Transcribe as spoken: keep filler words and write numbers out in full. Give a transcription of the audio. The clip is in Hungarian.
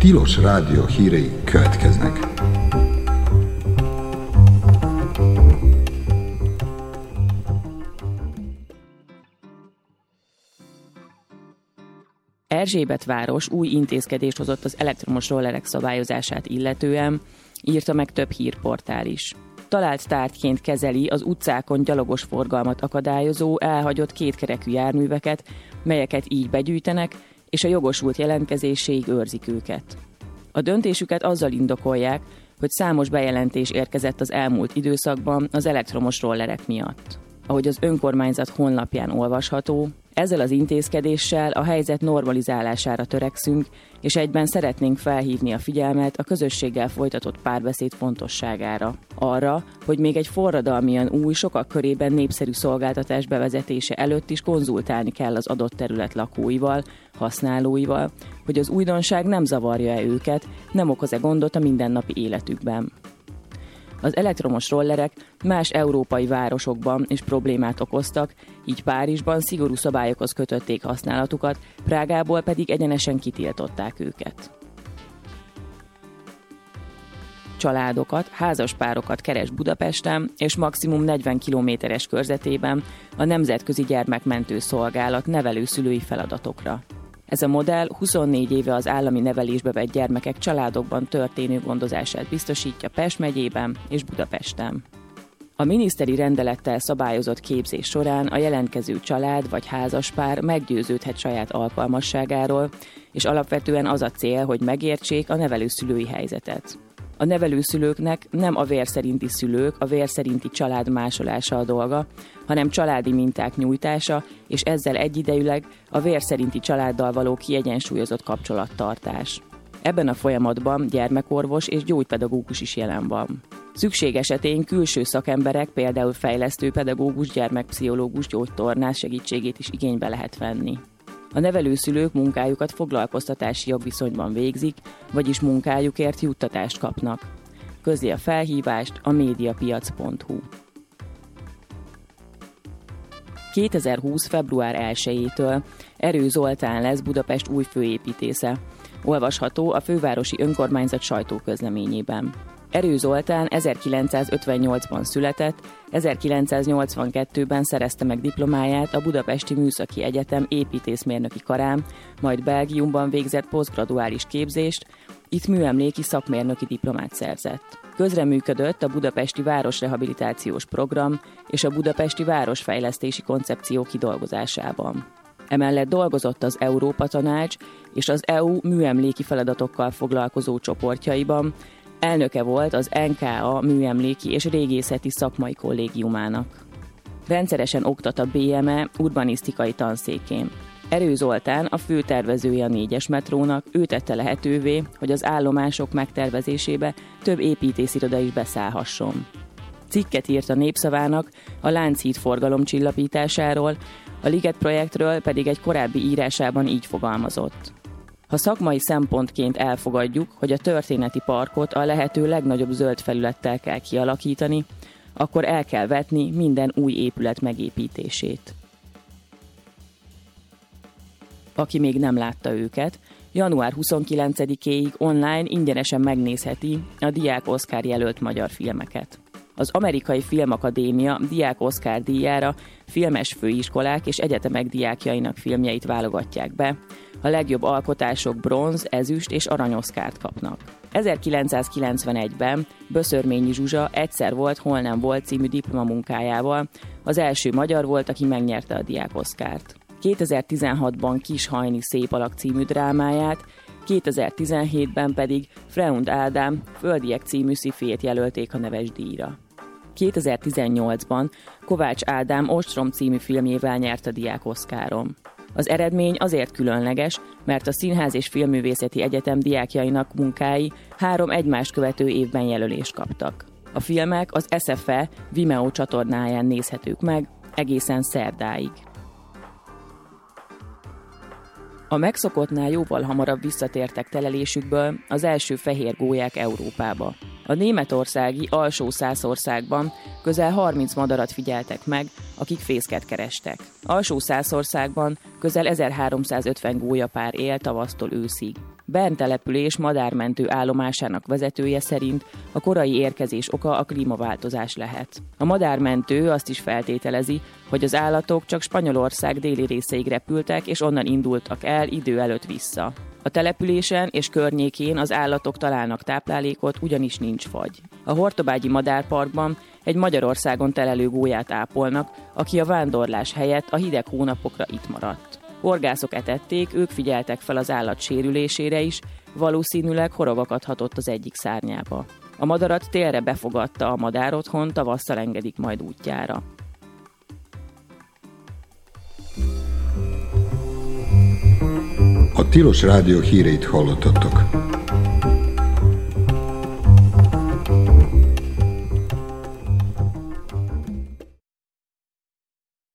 Tilos Rádió hírei következnek. Erzsébetváros új intézkedést hozott az elektromos rollerek szabályozását illetően, írta meg több hírportál is. Talált tárgyként kezeli az utcákon gyalogos forgalmat akadályozó, elhagyott kétkerekű járműveket, melyeket így begyűjtenek, és a jogosult jelentkezéséig őrzik őket. A döntésüket azzal indokolják, hogy számos bejelentés érkezett az elmúlt időszakban az elektromos rollerek miatt. Ahogy az önkormányzat honlapján olvasható, ezzel az intézkedéssel a helyzet normalizálására törekszünk, és egyben szeretnénk felhívni a figyelmet a közösséggel folytatott párbeszéd fontosságára. Arra, hogy még egy forradalmian új, sokak körében népszerű szolgáltatás bevezetése előtt is konzultálni kell az adott terület lakóival, használóival, hogy az újdonság nem zavarja-e őket, nem okoz-e gondot a mindennapi életükben. Az elektromos rollerek más európai városokban is problémát okoztak, így Párizsban szigorú szabályokhoz kötötték használatukat, Prágából pedig egyenesen kitiltották őket. Családokat, házaspárokat keres Budapesten és maximum negyven kilométeres körzetében a Nemzetközi Gyermekmentő Szolgálat nevelőszülői feladatokra. Ez a modell huszonnégy éve az állami nevelésbe vett gyermekek családokban történő gondozását biztosítja Pest megyében és Budapesten. A miniszteri rendelettel szabályozott képzés során a jelentkező család vagy házaspár meggyőződhet saját alkalmasságáról, és alapvetően az a cél, hogy megértsék a nevelőszülői helyzetet. A nevelőszülőknek nem a vér szerinti szülők, a vér szerinti család másolása a dolga, hanem családi minták nyújtása, és ezzel egyidejűleg a vér szerinti családdal való kiegyensúlyozott kapcsolattartás. Ebben a folyamatban gyermekorvos és gyógypedagógus is jelen van. Szükség esetén külső szakemberek, például fejlesztőpedagógus, gyermekpszichológus, gyógytornász segítségét is igénybe lehet venni. A nevelőszülők munkájukat foglalkoztatási jogviszonyban végzik, vagyis munkájukért juttatást kapnak. Közli a felhívást a mediapiac pont hu. kétezer-húsz. február elsejétől Erő Zoltán lesz Budapest új főépítésze. Olvasható a fővárosi önkormányzat sajtóközleményében. Erő Zoltán ezerkilencszázötvennyolcban született, ezerkilencszáznyolcvankettőben szerezte meg diplomáját a Budapesti Műszaki Egyetem építészmérnöki karán, majd Belgiumban végzett posztgraduális képzést, itt műemléki szakmérnöki diplomát szerzett. Közreműködött a Budapesti Városrehabilitációs Program és a Budapesti Városfejlesztési Koncepció kidolgozásában. Emellett dolgozott az Európa Tanács és az é u műemléki feladatokkal foglalkozó csoportjaiban, elnöke volt az en ká á műemléki és régészeti szakmai kollégiumának. Rendszeresen oktat a bé em e urbanisztikai tanszékén. Erő Zoltán a főtervezője a négyes metrónak, ő tette lehetővé, hogy az állomások megtervezésébe több építésziroda is beszállhasson. Cikket írt a Népszavának a Lánchíd forgalomcsillapításáról, a Liget projektről pedig egy korábbi írásában így fogalmazott. Ha szakmai szempontként elfogadjuk, hogy a történeti parkot a lehető legnagyobb zöld felülettel kell kialakítani, akkor el kell vetni minden új épület megépítését. Aki még nem látta őket, január huszonkilencedikéig online ingyenesen megnézheti a Diák Oscar jelölt magyar filmeket. Az Amerikai Filmakadémia Diák Oscar díjára filmes főiskolák és egyetemek diákjainak filmjeit válogatják be, a legjobb alkotások bronz, ezüst és arany Oscart kapnak. ezerkilencszázkilencvenegyben Böszörményi Zsuzsa Egyszer volt, hol nem volt című diplomamunkájával az első magyar volt, aki megnyerte a Diák Oscart. kétezer-tizenhatban Kis Hajni szép alak című drámáját, kétezer-tizenhétben pedig Freund Ádám Földiek című szifijét jelölték a neves díjra. kétezer-tizennyolcban Kovács Ádám Ostrom című filmjével nyert a Diák Oscaron. Az eredmény azért különleges, mert a Színház és Filmművészeti Egyetem diákjainak munkái három egymást követő évben jelölést kaptak. A filmek az es ef e Vimeo csatornáján nézhetők meg egészen szerdáig. A megszokottnál jóval hamarabb visszatértek telelésükből az első fehér gólyák Európába. A németországi Alsó-Szászországban közel harminc madarat figyeltek meg, akik fészket kerestek. Alsó-Szászországban közel ezerháromszázötven gólyapár él tavasztól őszig. Bern település madármentő állomásának vezetője szerint a korai érkezés oka a klímaváltozás lehet. A madármentő azt is feltételezi, hogy az állatok csak Spanyolország déli részeig repültek, és onnan indultak el idő előtt vissza. A településen és környékén az állatok találnak táplálékot, ugyanis nincs fagy. A Hortobágyi Madárparkban egy Magyarországon telelő gólyát ápolnak, aki a vándorlás helyett a hideg hónapokra itt maradt. Horgászok etették, ők figyeltek fel az állat sérülésére is, valószínűleg horogakat hatott az egyik szárnyába. A madarat télre befogadta a madárotthon, tavasszal engedik majd útjára. A Tilos Rádió híreit hallottatok.